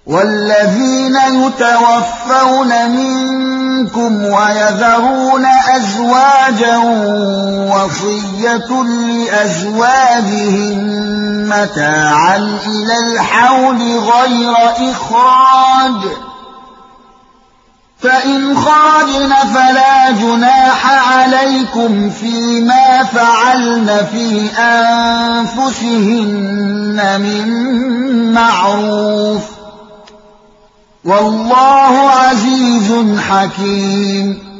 والذين يتوفون منكم ويذرون أزواجا وصية لأزواجهم متاعا إلى الحول غير إخراج، فإن خرجن فلا جناح عليكم فيما فعلن في أنفسهن من معروف، والله عزيز حكيم.